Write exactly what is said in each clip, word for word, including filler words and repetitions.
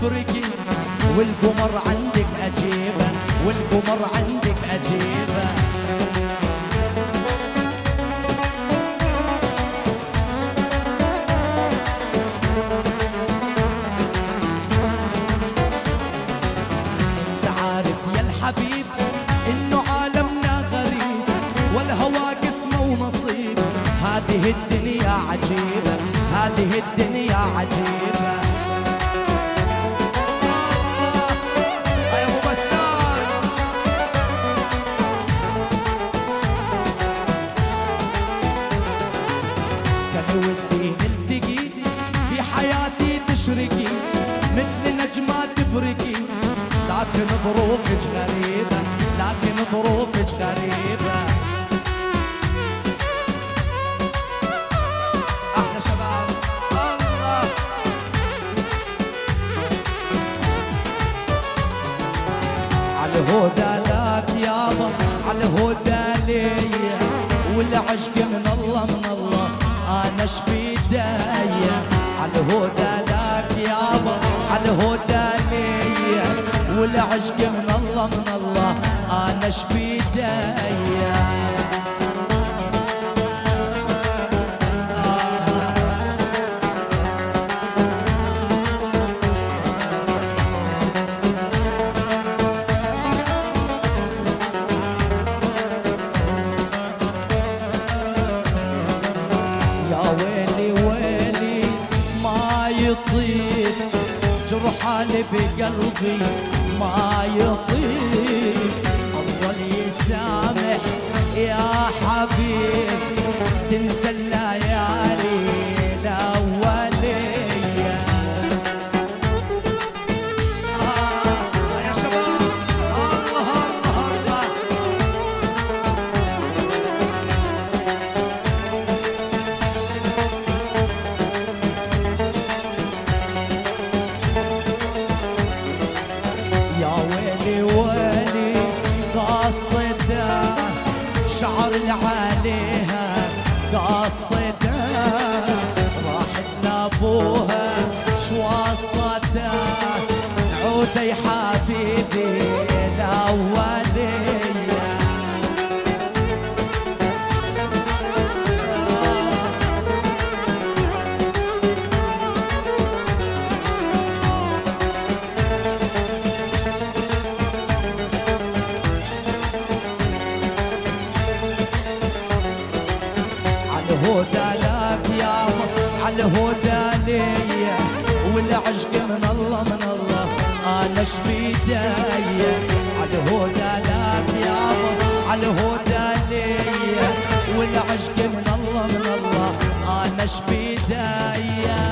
تفرقي، والقمر عندك عجيبة، والقمر عندك عجيبة. انت عارف يا الحبيب انه عالمنا غريب، والهوى قسمه ونصيب. هذه الدنيا عجيبة، هذه الدنيا عجيبة. ودي نلتقي في حياتي تشرقي، مثل نجمة تبرقي، لكن ظروفك غريبة، لكن ظروفك غريبة. أحلى شباب الله. على الهدى لك يابا، على الهدى ليا، والعشق من الله من الله أنا شبيدايا. على الهدى لك يابا، على الهدى ليا، والعشق من الله من الله أنا شبيدايا. جرحالي بقلبي ما يطيب، الله يسامح يا حبيب، تنسى الليالي الأولية. آه يا شباب الله الله الله. يا ويلي ويلي قصته شعر عليها، قصته راحت لابوها شوصته، عودي يا حبيبي الاوليه. الهدى لك يابا، على الهدى ليا، والعشق من الله من الله أنا شبيدايا. على الهدى لك يابا، على الهدى ليا، والعشق من الله من الله أنا شبيدايا.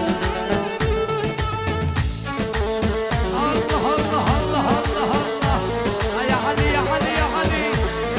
الله الله الله الله الله. يا علي يا علي يا علي.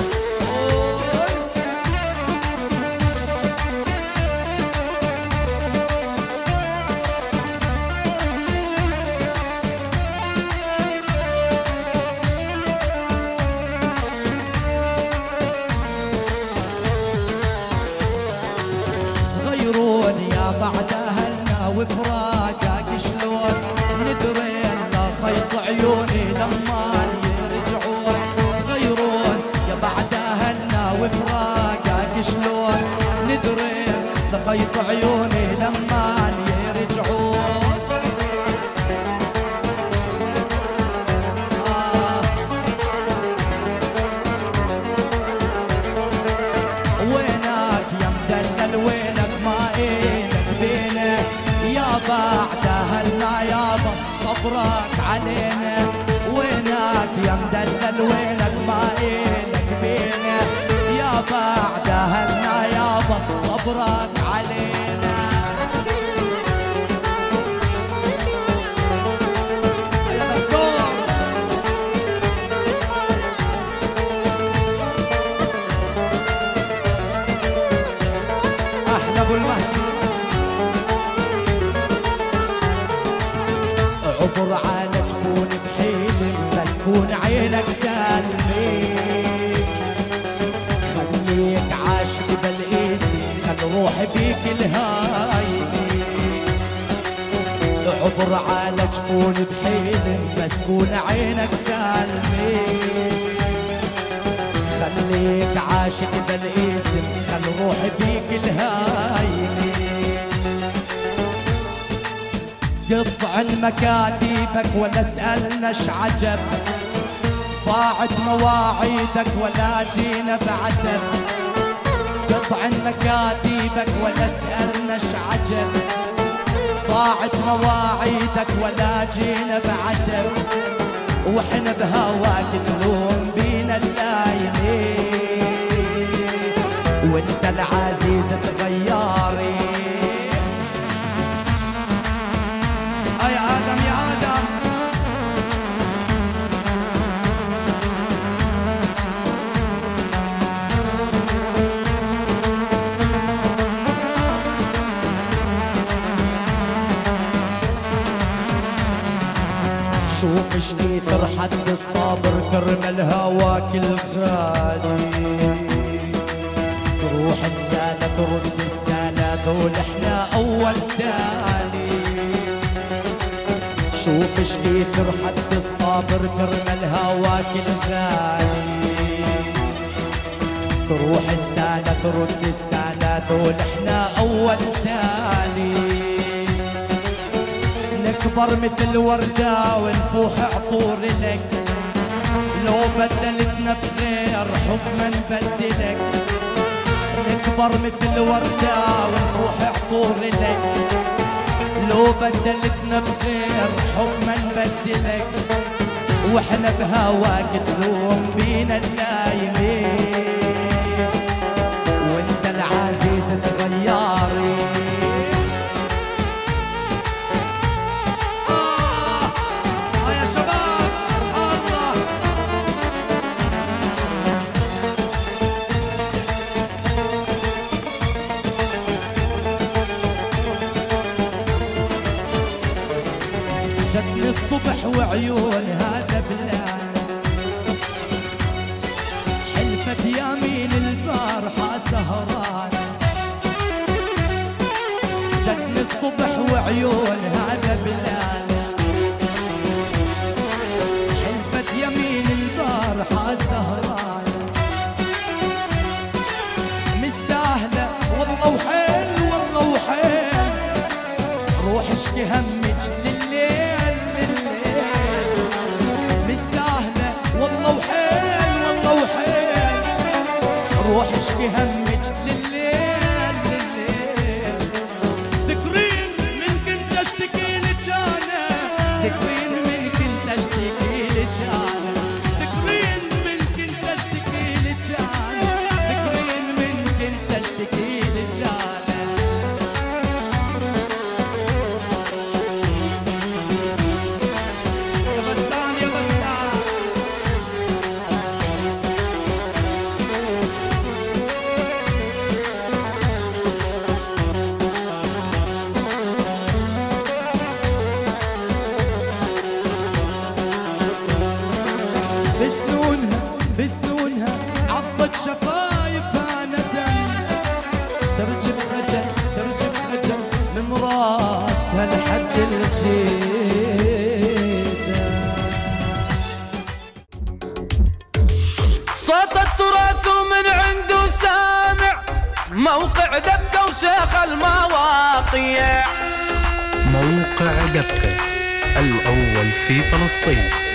بعد أهلنا وفراقك شلون ندرين، لا خيط عيوني لما يرجعون. صغيرون يا بعد أهلنا وفراقك شلون ندرين، لا خيط عيوني لما يرجعون. آه. وينك يا مدلل وينك ما إلك بينا، يا بعد أهلنا يابا صبرك علينا. وينك يا مدلل وينك ما إلك بينا، يا بعد أهلنا يابا صبرك علينا. أحلى أبو المهدي. عبر على جفون بحيل بس كون عينك سالمي، خليك عاشق بالقيسي خل روح بيك الهايمي. عبر على جفون بحيل مسكون عينك سالمين. خليك عاشق بالاسم خل روحي بيك الهايمين. قطع مكاتبك ولا اسألناش عجب، ضاعت مواعيدك ولا جينا بعتب. قطع مكاتبك ولا اسألناش عجب، ضاعت مواعيدك ولا جينا بعتب. واحنا بهواك تلوم بينا اللايمين، وانت العزيز تغيري. يا آدم يا آدم شوف شكيتر حد الصابر كرمال هواك الغالي. تروح السالة ترد السالة دول احنا اول تالي. شوف شكيتر حد الصابر كرمال هواك الغالي. تروح السالة ترد السالة دول احنا اول تالي. نكبر مثل وردة ونفوح عطور لك، لو بدلتنا بخير حكما نبدلك. نكبر مثل وردة ونفوح عطور لك، لو بدلتنا بخير حكما نبدلك. واحنا بهواك تلوم بينا اللايمين، وانت العزيز تغيري. جتني الصبح وعيون هذا بلال، حلفت يمين البارحة سهران. جتني الصبح وعيون هذا بلال، حلفت يمين البارحة سهران. مستاهلة والله وحيل والله وحيل، روح اشكي همك لليل لليل. مستاهلة والله وحيل والله وحيل، روح اشكي همك لليل لليل. ذكرين من كنت اشتكي لك انا، ذكرين من كنت اشتكي لك انا. ذكرين من كنت اشتكي لك انا، ذكرين من كنت اشتكي لك انا. بسنونها بسنونها عضت شفايفها ندم، ترجف خجل ترجف خجل من راسها لحد الجيدة. صوت التراث من عنده سامع، موقع دبكة وشيخ المواقيع. موقع دبكة الأول في فلسطين.